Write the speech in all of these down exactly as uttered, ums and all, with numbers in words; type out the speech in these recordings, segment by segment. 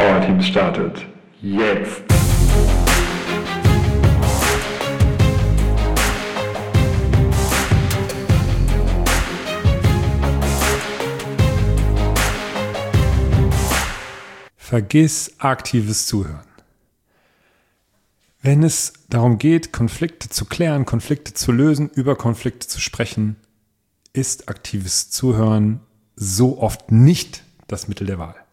Powerteams startet jetzt. Vergiss aktives Zuhören. Wenn es darum geht, Konflikte zu klären, Konflikte zu lösen, über Konflikte zu sprechen, ist aktives Zuhören so oft nicht das Mittel der Wahl.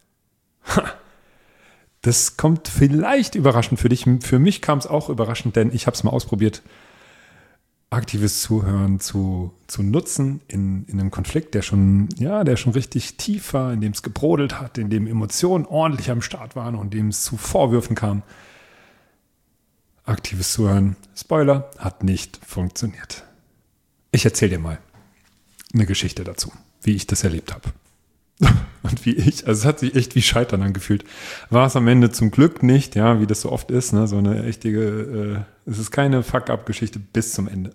Das kommt vielleicht überraschend für dich. Für mich kam es auch überraschend, denn ich habe es mal ausprobiert, aktives Zuhören zu, zu nutzen in, in einem Konflikt, der schon, ja, der schon richtig tief war, in dem es gebrodelt hat, in dem Emotionen ordentlich am Start waren und in dem es zu Vorwürfen kam. Aktives Zuhören, Spoiler, hat nicht funktioniert. Ich erzähle dir mal eine Geschichte dazu, wie ich das erlebt habe. Und wie ich, also es hat sich echt wie Scheitern angefühlt. War es am Ende zum Glück nicht, ja, wie das so oft ist, ne, so eine echte, äh, es ist keine Fuck-up-Geschichte bis zum Ende.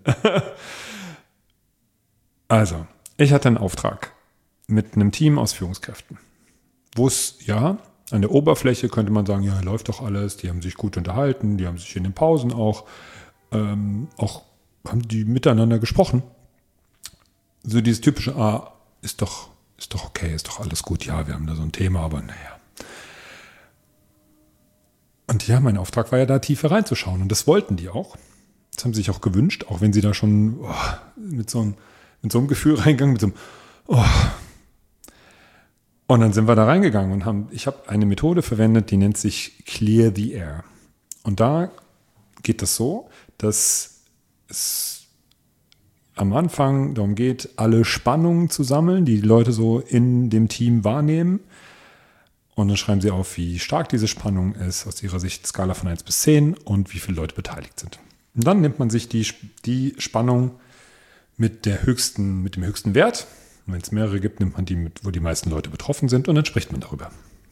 Also, ich hatte einen Auftrag mit einem Team aus Führungskräften, wo es, ja, an der Oberfläche könnte man sagen, ja, läuft doch alles, die haben sich gut unterhalten, die haben sich in den Pausen auch, ähm, auch haben die miteinander gesprochen. So dieses typische, ah, ist doch, ist doch okay, ist doch alles gut, ja, wir haben da so ein Thema, aber naja. Und ja, mein Auftrag war ja da tiefer reinzuschauen und das wollten die auch. Das haben sie sich auch gewünscht, auch wenn sie da schon oh, mit, so einem, mit so einem Gefühl reingegangen, mit so einem oh. Und dann sind wir da reingegangen und haben, ich habe eine Methode verwendet, die nennt sich Clear the Air. Und da geht das so, dass es am Anfang darum geht, alle Spannungen zu sammeln, die die Leute so in dem Team wahrnehmen. Und dann schreiben sie auf, wie stark diese Spannung ist, aus ihrer Sicht Skala von eins bis zehn und wie viele Leute beteiligt sind. Und dann nimmt man sich die, die Spannung mit der höchsten, mit dem höchsten Wert. Und wenn es mehrere gibt, nimmt man die mit, wo die meisten Leute betroffen sind und dann spricht man darüber.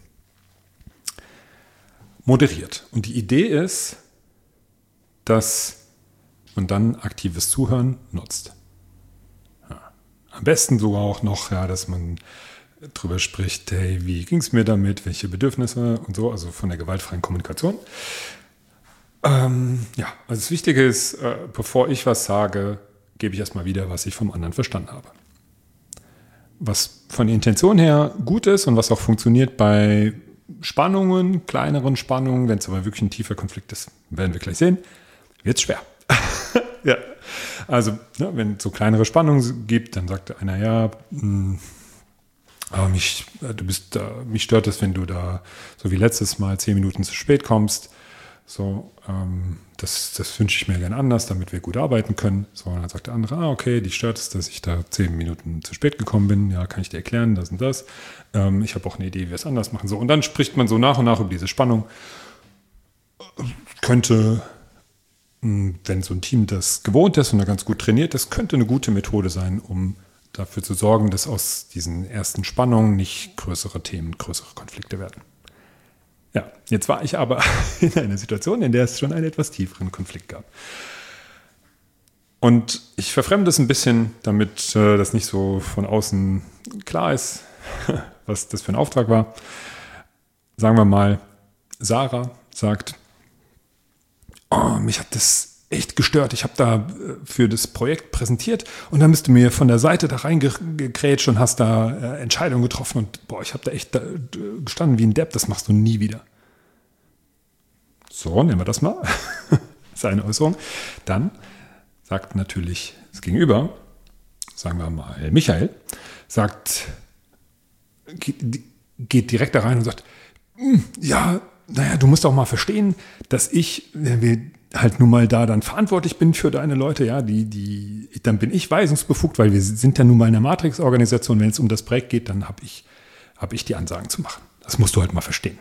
Moderiert. Und die Idee ist, dass man dann aktives Zuhören nutzt. Ja. Am besten sogar auch noch, ja, dass man drüber spricht, hey, wie ging es mir damit, welche Bedürfnisse und so, also von der gewaltfreien Kommunikation. Ähm, ja, also das Wichtige ist, äh, bevor ich was sage, gebe ich erstmal wieder, was ich vom anderen verstanden habe. Was von der Intention her gut ist und was auch funktioniert bei Spannungen, kleineren Spannungen, wenn es aber wirklich ein tiefer Konflikt ist, werden wir gleich sehen, wird es schwer. Ja, also ne, wenn es so kleinere Spannungen gibt, dann sagt einer, ja, mh, aber mich, du bist, äh, mich stört es, wenn du da so wie letztes Mal zehn Minuten zu spät kommst. So, ähm, das, das wünsche ich mir gerne anders, damit wir gut arbeiten können. So, und dann sagt der andere, ah, okay, dich stört es, dass ich da zehn Minuten zu spät gekommen bin. Ja, kann ich dir erklären, das und das. Ähm, ich habe auch eine Idee, wie wir es anders machen. So, und dann spricht man so nach und nach über diese Spannung. Könnte, wenn so ein Team das gewohnt ist und da ganz gut trainiert ist, könnte eine gute Methode sein, um dafür zu sorgen, dass aus diesen ersten Spannungen nicht größere Themen, größere Konflikte werden. Ja, jetzt war ich aber in einer Situation, in der es schon einen etwas tieferen Konflikt gab. Und ich verfremde es ein bisschen, damit äh, das nicht so von außen klar ist, was das für ein Auftrag war. Sagen wir mal, Sarah sagt, oh, mich hat das echt gestört. Ich habe da für das Projekt präsentiert und dann bist du mir von der Seite da reingekrätscht und hast da äh, Entscheidungen getroffen und boah, ich habe da echt da, gestanden wie ein Depp, das machst du nie wieder. So, nehmen wir das mal. Das ist eine Äußerung. Dann sagt natürlich das Gegenüber, sagen wir mal Michael, sagt, geht, geht direkt da rein und sagt, ja, naja, du musst auch mal verstehen, dass ich, wir halt nun mal da dann verantwortlich bin für deine Leute, ja, die, die, dann bin ich weisungsbefugt, weil wir sind ja nun mal in einer Matrix-Organisation, wenn es um das Projekt geht, dann habe ich, hab ich die Ansagen zu machen. Das musst du halt mal verstehen.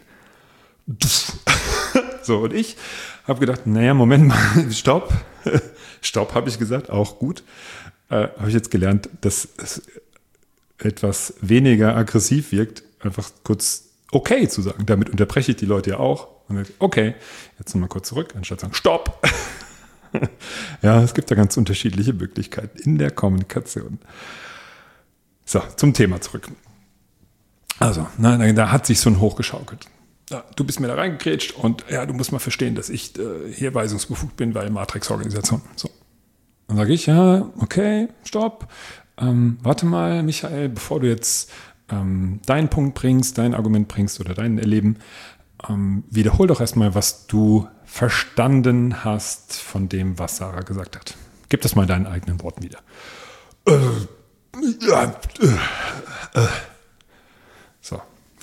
So, und ich habe gedacht, naja, Moment mal, stopp, stopp, habe ich gesagt, auch gut. Äh, habe ich jetzt gelernt, dass es etwas weniger aggressiv wirkt, einfach kurz okay zu sagen. Damit unterbreche ich die Leute ja auch. Und dann, okay, jetzt nochmal kurz zurück, anstatt zu sagen, stopp. Ja, es gibt da ganz unterschiedliche Möglichkeiten in der Kommunikation. So, zum Thema zurück. Also, na, da hat sich so ein hochgeschaukelt. ja, du bist mir da reingekrätscht und ja, du musst mal verstehen, dass ich äh, hier weisungsbefugt bin, weil Matrix-Organisation. So. Dann sage ich, ja, okay, stopp. Ähm, warte mal, Michael, bevor du jetzt ähm, deinen Punkt bringst, dein Argument bringst oder dein Erleben, ähm, wiederhol doch erstmal, was du verstanden hast von dem, was Sarah gesagt hat. Gib das mal in deinen eigenen Worten wieder. Äh, ja, äh, äh. So.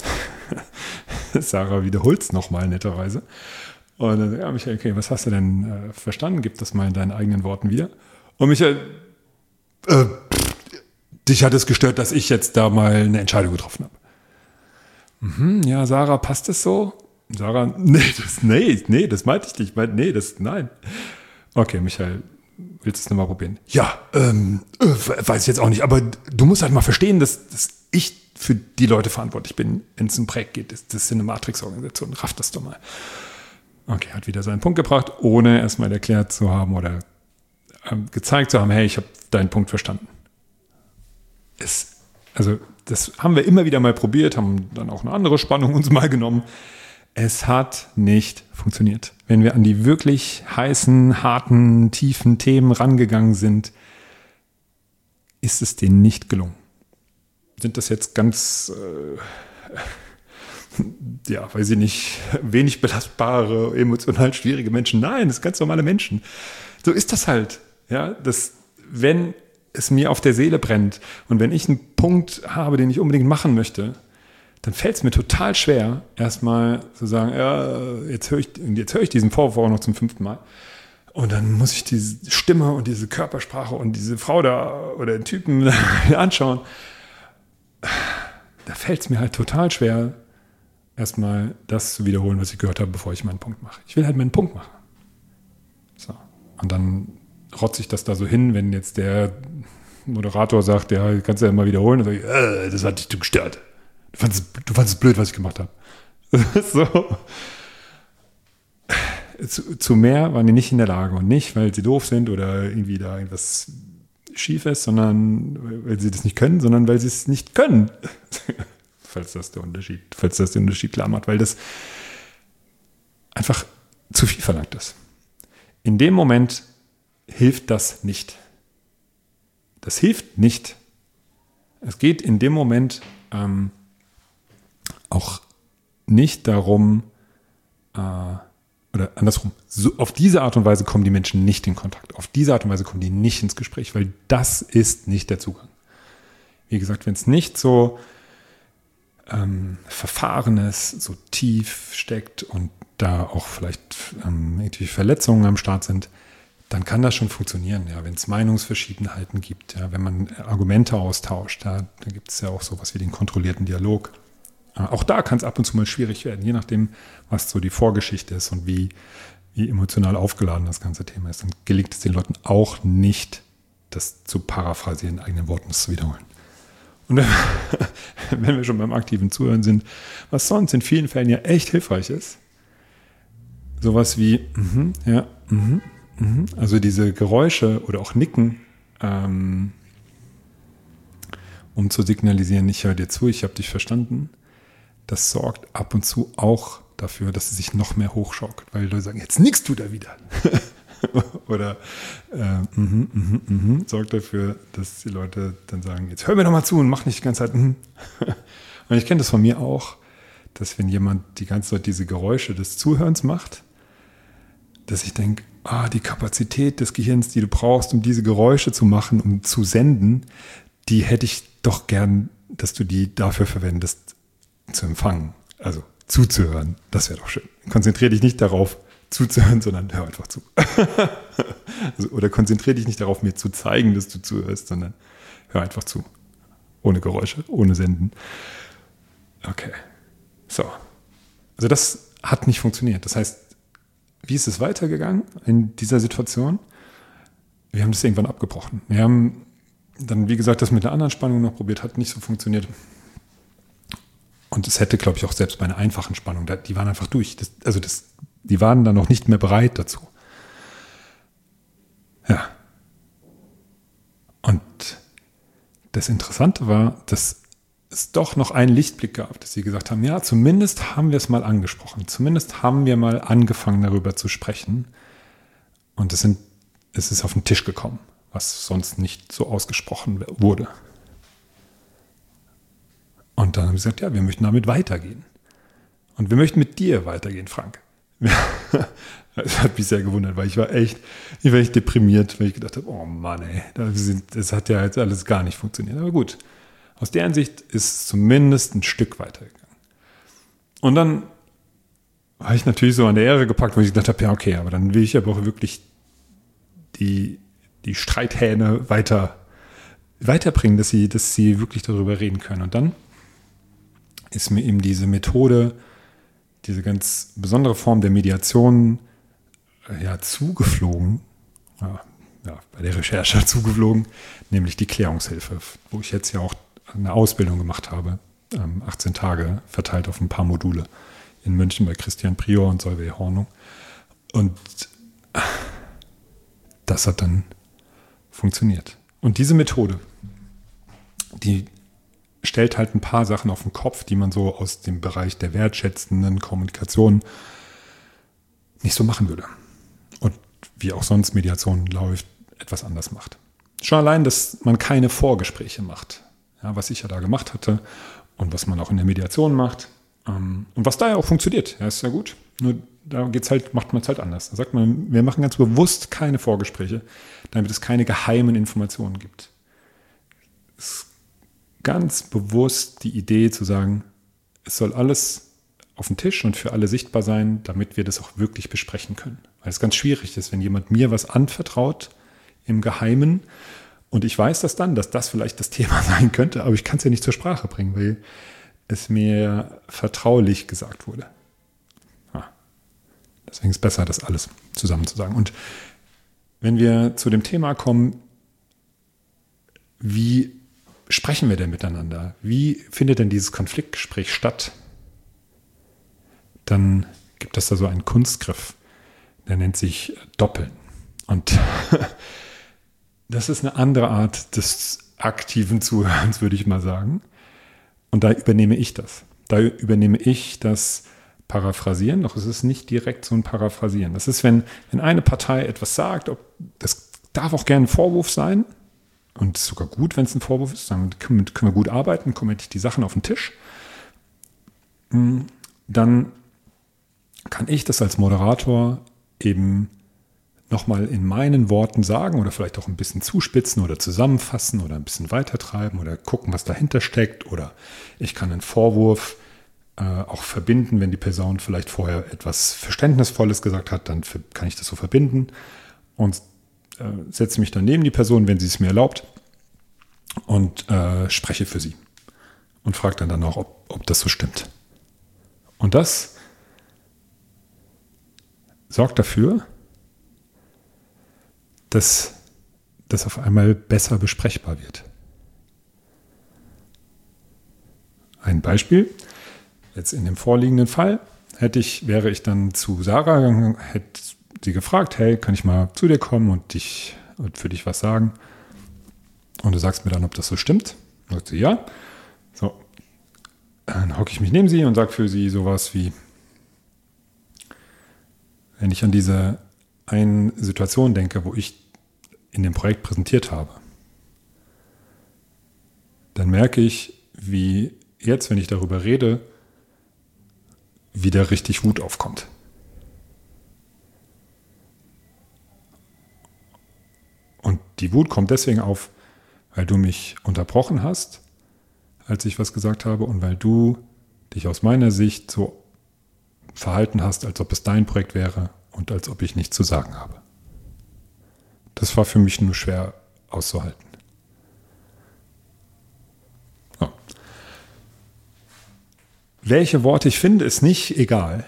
Sarah wiederholt es nochmal netterweise. Und dann, ja, Michael, okay, was hast du denn äh, verstanden? Gib das mal in deinen eigenen Worten wieder. Und Michael, äh, dich hat es gestört, dass ich jetzt da mal eine Entscheidung getroffen habe. Mhm, ja, Sarah, passt das so? Sarah, nee, das, nee, nee, das meinte ich nicht. Nee, das, nein. Okay, Michael, willst du es nochmal probieren? Ja, ähm, äh, weiß ich jetzt auch nicht, aber du musst halt mal verstehen, dass, dass ich für die Leute verantwortlich bin, wenn es um Projekt geht. Das, das ist eine Matrix-Organisation. Raff das doch mal. Okay, hat wieder seinen Punkt gebracht, ohne erstmal erklärt zu haben oder ähm, gezeigt zu haben, hey, ich habe deinen Punkt verstanden. Es, also das haben wir immer wieder mal probiert, haben dann auch eine andere Spannung uns mal genommen. Es hat nicht funktioniert. Wenn wir an die wirklich heißen, harten, tiefen Themen rangegangen sind, ist es denen nicht gelungen. Sind das jetzt ganz, äh, ja, weiß ich nicht, wenig belastbare, emotional schwierige Menschen? Nein, das sind ganz normale Menschen. So ist das halt. Ja, das, wenn es mir auf der Seele brennt und wenn ich einen Punkt habe, den ich unbedingt machen möchte, dann fällt es mir total schwer, erstmal zu sagen, ja, jetzt höre ich, jetzt höre ich diesen Vorwurf auch noch zum fünften Mal. Und dann muss ich diese Stimme und diese Körpersprache und diese Frau da oder den Typen anschauen. Da fällt es mir halt total schwer, erstmal das zu wiederholen, was ich gehört habe, bevor ich meinen Punkt mache. Ich will halt meinen Punkt machen. So. Und dann rotze ich das da so hin, wenn jetzt der Moderator sagt, ja, kannst du ja mal wiederholen. Und sage ich, äh, das hat dich gestört. Du fandest, du fandest es blöd, was ich gemacht habe. So. Zu, zu mehr waren die nicht in der Lage. Und nicht, weil sie doof sind oder irgendwie da irgendwas schief ist, sondern weil sie das nicht können, sondern weil sie es nicht können. falls das der Unterschied, falls das den Unterschied klar macht, weil das einfach zu viel verlangt ist. In dem Moment hilft das nicht. Das hilft nicht. Es geht in dem Moment ähm, auch nicht darum, äh, oder andersrum, so, auf diese Art und Weise kommen die Menschen nicht in Kontakt. Auf diese Art und Weise kommen die nicht ins Gespräch, weil das ist nicht der Zugang. Wie gesagt, wenn es nicht so ähm, Verfahrenes, so tief steckt und da auch vielleicht ähm, irgendwie Verletzungen am Start sind, dann kann das schon funktionieren. Ja, wenn es Meinungsverschiedenheiten gibt, ja, wenn man Argumente austauscht, ja, da gibt es ja auch sowas wie den kontrollierten Dialog. Auch da kann es ab und zu mal schwierig werden, je nachdem, was so die Vorgeschichte ist und wie, wie emotional aufgeladen das ganze Thema ist. Dann gelingt es den Leuten auch nicht, das zu paraphrasieren, in eigenen Worten zu wiederholen. Und wenn, wenn wir schon beim aktiven Zuhören sind, was sonst in vielen Fällen ja echt hilfreich ist, sowas wie, mhm, ja, mhm, mhm, also diese Geräusche oder auch Nicken, ähm, um zu signalisieren, ich höre dir zu, ich habe dich verstanden. Das sorgt ab und zu auch dafür, dass sie sich noch mehr hochschaukelt, weil die Leute sagen, jetzt nickst du da wieder. Oder äh, mhm, mhm, mhm, sorgt dafür, dass die Leute dann sagen, jetzt hör mir doch mal zu und mach nicht die ganze Zeit. Mhm. Und ich kenne das von mir auch, dass wenn jemand die ganze Zeit diese Geräusche des Zuhörens macht, dass ich denke, ah, die Kapazität des Gehirns, die du brauchst, um diese Geräusche zu machen, um zu senden, die hätte ich doch gern, dass du die dafür verwendest, zu empfangen, also zuzuhören. Das wäre doch schön. Konzentriere dich nicht darauf, zuzuhören, sondern hör einfach zu. Also, oder konzentriere dich nicht darauf, mir zu zeigen, dass du zuhörst, sondern hör einfach zu. Ohne Geräusche, ohne Senden. Okay. So. Also das hat nicht funktioniert. Das heißt, wie ist es weitergegangen in dieser Situation? Wir haben das irgendwann abgebrochen. Wir haben dann, wie gesagt, das mit der anderen Spannung noch probiert, hat nicht so funktioniert. Und es hätte, glaube ich, auch selbst bei einer einfachen Spannung, die waren einfach durch. Das, also das, die waren dann noch nicht mehr bereit dazu. Ja. Und das Interessante war, dass es doch noch einen Lichtblick gab, dass sie gesagt haben, ja, zumindest haben wir es mal angesprochen. Zumindest haben wir mal angefangen, darüber zu sprechen. Und es, sind, es ist auf den Tisch gekommen, was sonst nicht so ausgesprochen wurde. Und dann haben sie gesagt, ja, wir möchten damit weitergehen. Und wir möchten mit dir weitergehen, Frank. Das hat mich sehr gewundert, weil ich war echt, ich war echt deprimiert, weil ich gedacht habe, oh Mann, ey, das hat ja jetzt alles gar nicht funktioniert. Aber gut, aus deren Sicht ist es zumindest ein Stück weitergegangen. Und dann war ich natürlich so an der Ehre gepackt, wo ich gedacht habe, ja okay, aber dann will ich aber auch wirklich die, die Streithähne weiter, weiterbringen, dass sie, dass sie wirklich darüber reden können. Und dann ist mir eben diese Methode, diese ganz besondere Form der Mediation ja, zugeflogen, ja, ja, bei der Recherche zugeflogen, nämlich die Klärungshilfe, wo ich jetzt ja auch eine Ausbildung gemacht habe, ähm, achtzehn Tage verteilt auf ein paar Module in München bei Christian Prior und Solveig Hornung. Und das hat dann funktioniert. Und diese Methode, die stellt halt ein paar Sachen auf den Kopf, die man so aus dem Bereich der wertschätzenden Kommunikation nicht so machen würde. Und wie auch sonst Mediation läuft, etwas anders macht. Schon allein, dass man keine Vorgespräche macht, ja, was ich ja da gemacht hatte und was man auch in der Mediation macht. Ähm, und was da ja auch funktioniert, ja, ist ja gut. Nur da geht's halt, macht man es halt anders. Da sagt man, wir machen ganz bewusst keine Vorgespräche, damit es keine geheimen Informationen gibt. Es ist ganz bewusst die Idee zu sagen, es soll alles auf den Tisch und für alle sichtbar sein, damit wir das auch wirklich besprechen können. Weil es ganz schwierig ist, wenn jemand mir was anvertraut im Geheimen und ich weiß das dann, dass das vielleicht das Thema sein könnte, aber ich kann es ja nicht zur Sprache bringen, weil es mir vertraulich gesagt wurde. Ja. Deswegen ist es besser, das alles zusammen zu sagen. Und wenn wir zu dem Thema kommen, wie sprechen wir denn miteinander? Wie findet denn dieses Konfliktgespräch statt? Dann gibt es da so einen Kunstgriff, der nennt sich Doppeln. Und das ist eine andere Art des aktiven Zuhörens, würde ich mal sagen. Und da übernehme ich das. Da übernehme ich das Paraphrasieren, doch es ist nicht direkt so ein Paraphrasieren. Das ist, wenn, wenn eine Partei etwas sagt, ob, das darf auch gerne ein Vorwurf sein, und es ist sogar gut, wenn es ein Vorwurf ist, dann können, können wir gut arbeiten, kommen endlich die Sachen auf den Tisch. Dann kann ich das als Moderator eben nochmal in meinen Worten sagen oder vielleicht auch ein bisschen zuspitzen oder zusammenfassen oder ein bisschen weitertreiben oder gucken, was dahinter steckt. Oder ich kann einen Vorwurf äh, auch verbinden, wenn die Person vielleicht vorher etwas Verständnisvolles gesagt hat, dann für, kann ich das so verbinden und äh, setze mich dann neben die Person, wenn sie es mir erlaubt und äh, spreche für sie und frage dann dann auch, ob, ob das so stimmt. Und das sorgt dafür, dass das auf einmal besser besprechbar wird. Ein Beispiel, jetzt in dem vorliegenden Fall, hätte ich, wäre ich dann zu Sarah gegangen, hätte sie gefragt, hey, kann ich mal zu dir kommen und dich und für dich was sagen? Und du sagst mir dann, ob das so stimmt. Dann sagt sie, ja. So, dann hocke ich mich neben sie und sage für sie sowas wie, wenn ich an diese eine Situation denke, wo ich in dem Projekt präsentiert habe, dann merke ich, wie jetzt, wenn ich darüber rede, wieder richtig Wut aufkommt. Und die Wut kommt deswegen auf, weil du mich unterbrochen hast, als ich was gesagt habe, und weil du dich aus meiner Sicht so verhalten hast, als ob es dein Projekt wäre und als ob ich nichts zu sagen habe. Das war für mich nur schwer auszuhalten. So. Welche Worte ich finde, ist nicht egal.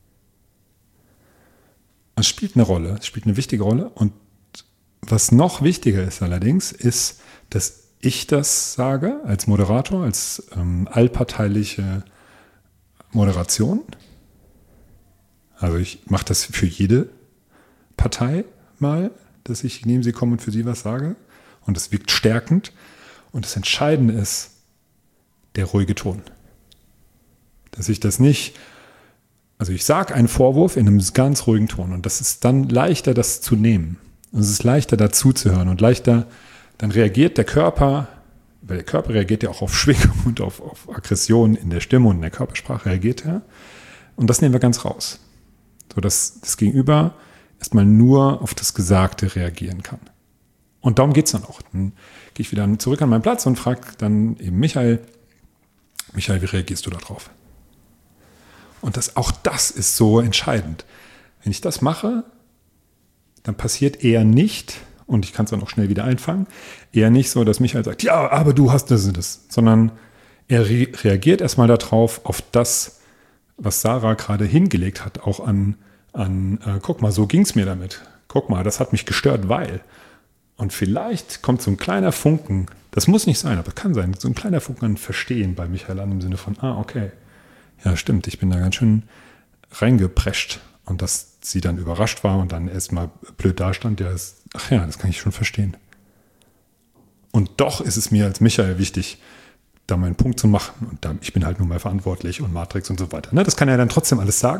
Es spielt eine Rolle, es spielt eine wichtige Rolle. Und was noch wichtiger ist allerdings, ist, dass ich das sage als Moderator, als ähm, allparteiliche Moderation. Also ich mache das für jede Partei mal, dass ich neben sie komme und für sie was sage. Und das wirkt stärkend. Und das Entscheidende ist, der ruhige Ton. Dass ich das nicht, also ich sage einen Vorwurf in einem ganz ruhigen Ton und das ist dann leichter, das zu nehmen. Und es ist leichter, dazu zu hören und leichter, dann reagiert der Körper, weil der Körper reagiert ja auch auf Schwingung und auf, auf Aggression in der Stimme und in der Körpersprache reagiert er. Und das nehmen wir ganz raus. So dass das Gegenüber erstmal nur auf das Gesagte reagieren kann. Und darum geht es dann auch. Dann gehe ich wieder zurück an meinen Platz und frage dann eben Michael, Michael, wie reagierst du da drauf? Und das, auch das ist so entscheidend. Wenn ich das mache, dann passiert eher nicht, und ich kann es dann auch schnell wieder einfangen, eher nicht so, dass Michael sagt, ja, aber du hast das und das, sondern er re- reagiert erstmal darauf, auf das, was Sarah gerade hingelegt hat, auch an, an äh, guck mal, so ging es mir damit. Guck mal, das hat mich gestört, weil. Und vielleicht kommt so ein kleiner Funken, das muss nicht sein, aber kann sein, so ein kleiner Funken an Verstehen bei Michael an, im Sinne von, ah, okay, ja, stimmt, ich bin da ganz schön reingeprescht. Und dass sie dann überrascht war und dann erstmal blöd dastand, ja, ist, ach ja, das kann ich schon verstehen. Und doch ist es mir als Michael wichtig, da meinen Punkt zu machen. Und da, ich bin halt nun mal verantwortlich und Matrix und so weiter. Ne, das kann er dann trotzdem alles sagen.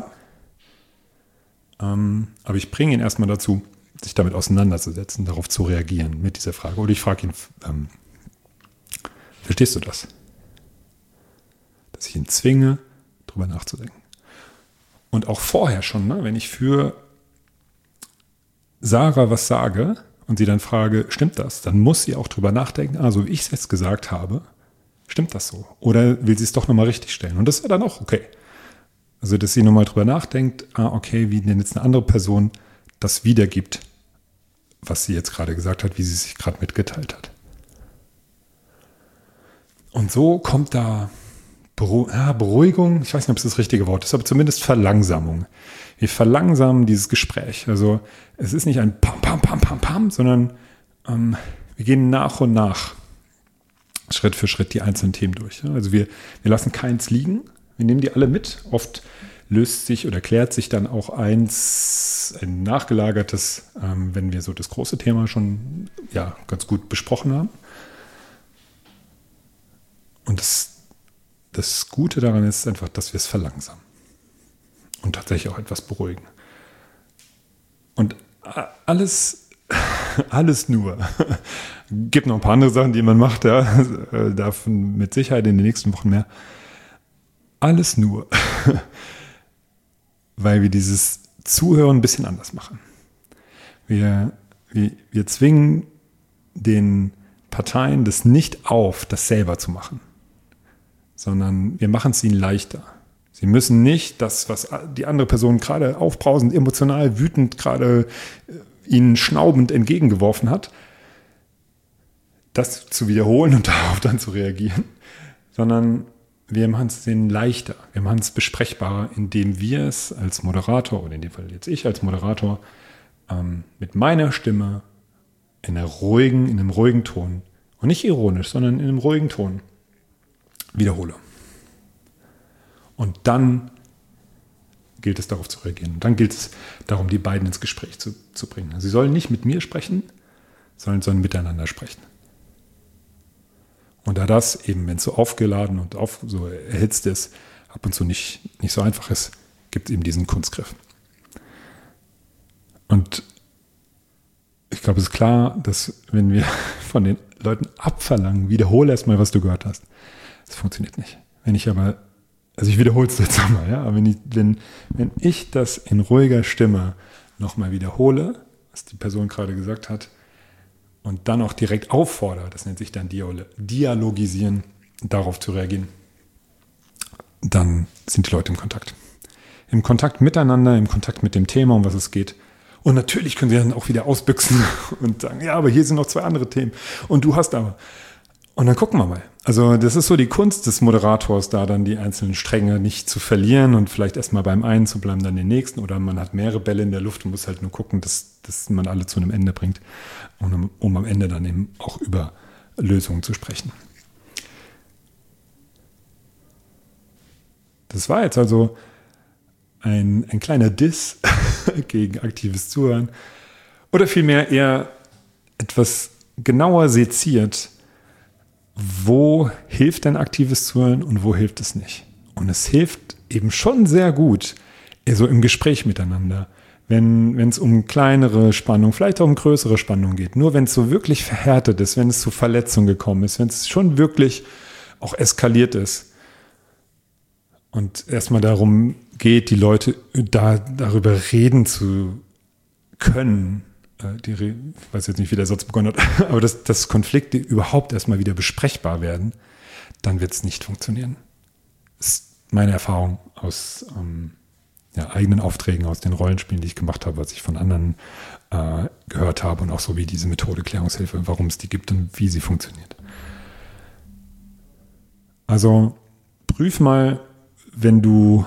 Ähm, aber ich bringe ihn erstmal dazu, sich damit auseinanderzusetzen, darauf zu reagieren mit dieser Frage. Oder ich frage ihn, ähm, verstehst du das? Dass ich ihn zwinge, drüber nachzudenken. Und auch vorher schon, ne, wenn ich für Sarah was sage und sie dann frage, stimmt das? Dann muss sie auch drüber nachdenken, ah, so wie ich es jetzt gesagt habe, stimmt das so? Oder will sie es doch nochmal richtig stellen? Und das wäre dann auch okay. Also, dass sie nochmal drüber nachdenkt, ah, okay, wie denn jetzt eine andere Person das wiedergibt, was sie jetzt gerade gesagt hat, wie sie sich gerade mitgeteilt hat. Und so kommt da Beru- ja, Beruhigung, ich weiß nicht, ob es das richtige Wort ist, aber zumindest Verlangsamung. Wir verlangsamen dieses Gespräch. Also es ist nicht ein Pam, Pam, Pam, Pam, Pam, sondern ähm, wir gehen nach und nach, Schritt für Schritt die einzelnen Themen durch. Also wir, wir lassen keins liegen, wir nehmen die alle mit. Oft löst sich oder klärt sich dann auch eins, ein nachgelagertes, ähm, wenn wir so das große Thema schon ja, ganz gut besprochen haben. Und das Das Gute daran ist einfach, dass wir es verlangsamen und tatsächlich auch etwas beruhigen. Und alles, alles nur. Gibt noch ein paar andere Sachen, die man macht, ja, davon mit Sicherheit in den nächsten Wochen mehr. Alles nur, weil wir dieses Zuhören ein bisschen anders machen. Wir, wir, wir zwingen den Parteien das nicht auf, das selber zu machen, sondern wir machen es ihnen leichter. Sie müssen nicht das, was die andere Person gerade aufbrausend, emotional, wütend, gerade ihnen schnaubend entgegengeworfen hat, das zu wiederholen und darauf dann zu reagieren, sondern wir machen es ihnen leichter. Wir machen es besprechbarer, indem wir es als Moderator, oder in dem Fall jetzt ich als Moderator, ähm, mit meiner Stimme in, einer ruhigen, in einem ruhigen Ton, und nicht ironisch, sondern in einem ruhigen Ton, wiederhole. Und dann gilt es darauf zu reagieren. Und dann gilt es darum, die beiden ins Gespräch zu, zu bringen. Sie sollen nicht mit mir sprechen, sondern sollen miteinander sprechen. Und da das eben, wenn es so aufgeladen und auf, so erhitzt ist, ab und zu nicht, nicht so einfach ist, gibt es eben diesen Kunstgriff. Und ich glaube, es ist klar, dass wenn wir von den Leuten abverlangen, wiederhole erstmal, was du gehört hast, das funktioniert nicht. Wenn ich aber, also ich wiederhole es jetzt nochmal, ja, aber wenn ich, wenn, wenn ich das in ruhiger Stimme nochmal wiederhole, was die Person gerade gesagt hat, und dann auch direkt auffordere, das nennt sich dann Dialogisieren, darauf zu reagieren, dann sind die Leute im Kontakt. Im Kontakt miteinander, im Kontakt mit dem Thema, um was es geht. Und natürlich können sie dann auch wieder ausbüchsen und sagen, ja, aber hier sind noch zwei andere Themen und du hast aber. Und dann gucken wir mal. Also das ist so die Kunst des Moderators, da dann die einzelnen Stränge nicht zu verlieren und vielleicht erstmal beim einen zu bleiben, dann den nächsten. Oder man hat mehrere Bälle in der Luft und muss halt nur gucken, dass, dass man alle zu einem Ende bringt, um, um am Ende dann eben auch über Lösungen zu sprechen. Das war jetzt also ein, ein kleiner Diss gegen aktives Zuhören. Oder vielmehr eher etwas genauer seziert, wo hilft denn aktives Zuhören und wo hilft es nicht? Und es hilft eben schon sehr gut, so im Gespräch miteinander, wenn es um kleinere Spannungen, vielleicht auch um größere Spannungen geht. Nur wenn es so wirklich verhärtet ist, wenn es zu Verletzungen gekommen ist, wenn es schon wirklich auch eskaliert ist und erstmal darum geht, die Leute da, darüber reden zu können, äh, die, ich weiß jetzt nicht, wie der Satz begonnen hat, aber dass, dass Konflikte überhaupt erstmal wieder besprechbar werden, dann wird es nicht funktionieren. Das ist meine Erfahrung aus ähm, ja, eigenen Aufträgen, aus den Rollenspielen, die ich gemacht habe, was ich von anderen äh, gehört habe und auch so wie diese Methode Klärungshilfe, warum es die gibt und wie sie funktioniert. Also prüf mal, wenn du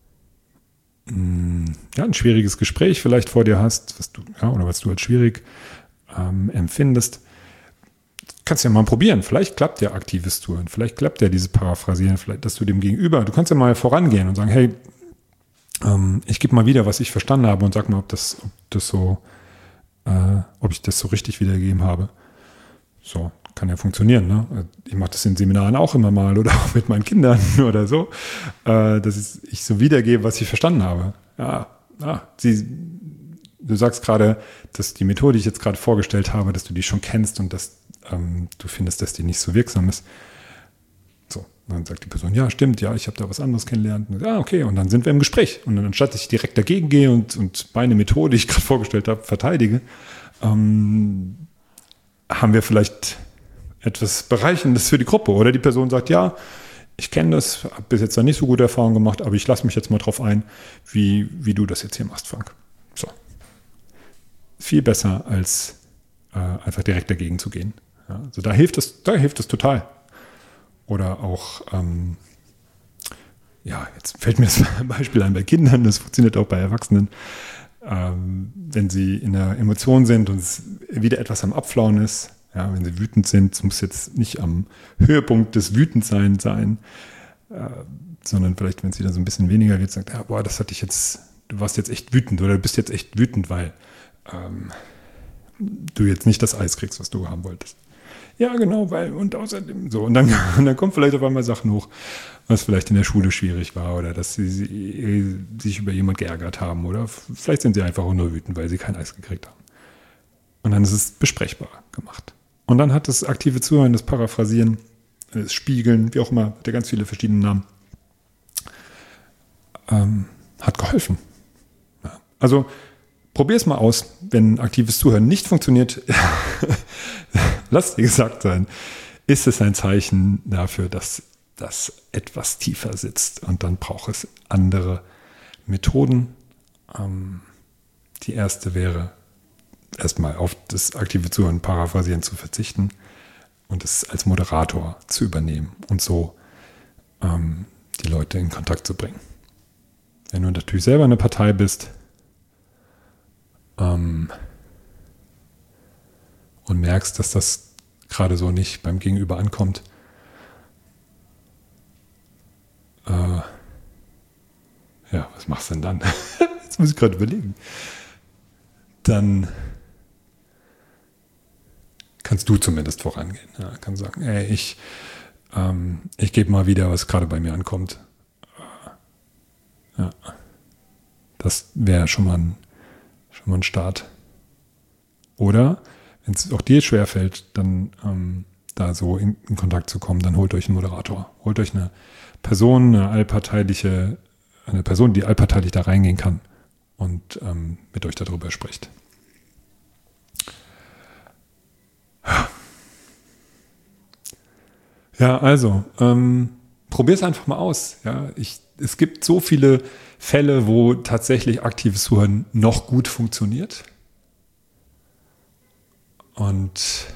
mh, ja, ein schwieriges Gespräch vielleicht vor dir hast, was du, ja, oder was du als schwierig ähm, empfindest, kannst du ja mal probieren. Vielleicht klappt ja aktives Zuhören, vielleicht klappt ja dieses Paraphrasieren, vielleicht, dass du dem Gegenüber, du kannst ja mal vorangehen und sagen, hey, ähm, ich gebe mal wieder, was ich verstanden habe und sag mal, ob das, ob das so, äh, ob ich das so richtig wiedergegeben habe. So, kann ja funktionieren, ne? Ich mache das in Seminaren auch immer mal oder auch mit meinen Kindern oder so, äh, dass ich so wiedergebe, was ich verstanden habe. Ja, ja, sie, du sagst gerade, dass die Methode, die ich jetzt gerade vorgestellt habe, dass du die schon kennst und dass ähm, du findest, dass die nicht so wirksam ist. So, dann sagt die Person, ja, stimmt, ja, ich habe da was anderes kennengelernt. Ja, ah, okay, und dann sind wir im Gespräch. Und dann, anstatt dass ich direkt dagegen gehe und, und meine Methode, die ich gerade vorgestellt habe, verteidige, ähm, haben wir vielleicht etwas Bereichendes für die Gruppe. Oder die Person sagt, ja, ich kenne das, habe bis jetzt da nicht so gute Erfahrungen gemacht, aber ich lasse mich jetzt mal drauf ein, wie, wie du das jetzt hier machst, Frank. So. Viel besser, als äh, einfach direkt dagegen zu gehen. Ja, also da hilft es, da hilft es total. Oder auch, ähm, ja, jetzt fällt mir das Beispiel ein bei Kindern, das funktioniert auch bei Erwachsenen. Ähm, wenn sie in der Emotion sind und es wieder etwas am Abflauen ist, ja, wenn sie wütend sind, es muss jetzt nicht am Höhepunkt des Wütendseins sein, äh, sondern vielleicht, wenn es wieder so ein bisschen weniger wird, sagt, ja, boah, das hatte ich jetzt, du warst jetzt echt wütend oder du bist jetzt echt wütend, weil ähm, du jetzt nicht das Eis kriegst, was du haben wolltest. Ja, genau, weil, und außerdem so. Und dann, und dann kommen vielleicht auf einmal Sachen hoch, was vielleicht in der Schule schwierig war oder dass sie, sie sich über jemand geärgert haben oder vielleicht sind sie einfach auch nur wütend, weil sie kein Eis gekriegt haben. Und dann ist es besprechbar gemacht. Und dann hat das aktive Zuhören, das Paraphrasieren, das Spiegeln, wie auch immer, hat ja ganz viele verschiedene Namen, ähm, hat geholfen. Ja. Also probier es mal aus, wenn aktives Zuhören nicht funktioniert, lass dir gesagt sein, ist es ein Zeichen dafür, dass das etwas tiefer sitzt und dann braucht es andere Methoden. Ähm, die erste wäre, erstmal auf das aktive Zuhören, Paraphrasieren zu verzichten und es als Moderator zu übernehmen und so ähm, die Leute in Kontakt zu bringen. Wenn du natürlich selber eine Partei bist ähm, und merkst, dass das gerade so nicht beim Gegenüber ankommt, äh, ja, was machst du denn dann? Jetzt muss ich gerade überlegen. Dann kannst du zumindest vorangehen. Ja, kann sagen, ey, ich, ähm, ich gebe mal wieder, was gerade bei mir ankommt. Ja. Das wäre schon mal ein, schon mal ein Start. Oder, wenn es auch dir schwerfällt, dann ähm, da so in, in Kontakt zu kommen, dann holt euch einen Moderator. Holt euch eine Person, eine allparteiliche, eine Person, die allparteilich da reingehen kann und ähm, mit euch darüber spricht. Ja, also, ähm, probier es einfach mal aus. Ja, ich, es gibt so viele Fälle, wo tatsächlich aktives Zuhören noch gut funktioniert. Und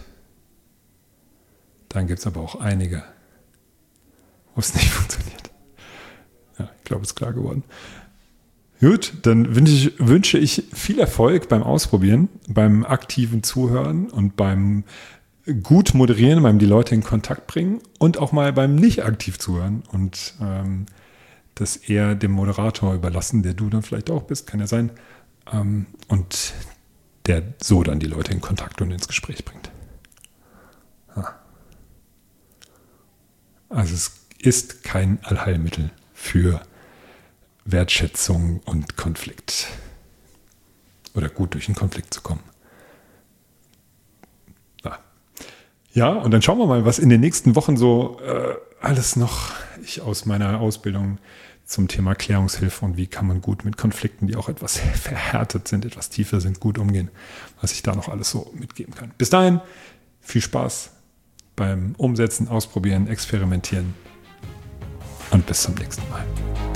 dann gibt es aber auch einige, wo es nicht funktioniert. Ja, ich glaube, es ist klar geworden. Gut, dann wünsche ich, wünsche ich viel Erfolg beim Ausprobieren, beim aktiven Zuhören und beim gut moderieren, beim die Leute in Kontakt bringen und auch mal beim nicht aktiv zuhören und ähm, das eher dem Moderator überlassen, der du dann vielleicht auch bist, kann ja sein, ähm, und der so dann die Leute in Kontakt und ins Gespräch bringt. Ja. Also es ist kein Allheilmittel für Wertschätzung und Konflikt. Oder gut durch einen Konflikt zu kommen. Ja, ja, und dann schauen wir mal, was in den nächsten Wochen so äh, alles noch ich aus meiner Ausbildung zum Thema Klärungshilfe und wie kann man gut mit Konflikten, die auch etwas verhärtet sind, etwas tiefer sind, gut umgehen, was ich da noch alles so mitgeben kann. Bis dahin, viel Spaß beim Umsetzen, Ausprobieren, Experimentieren und bis zum nächsten Mal.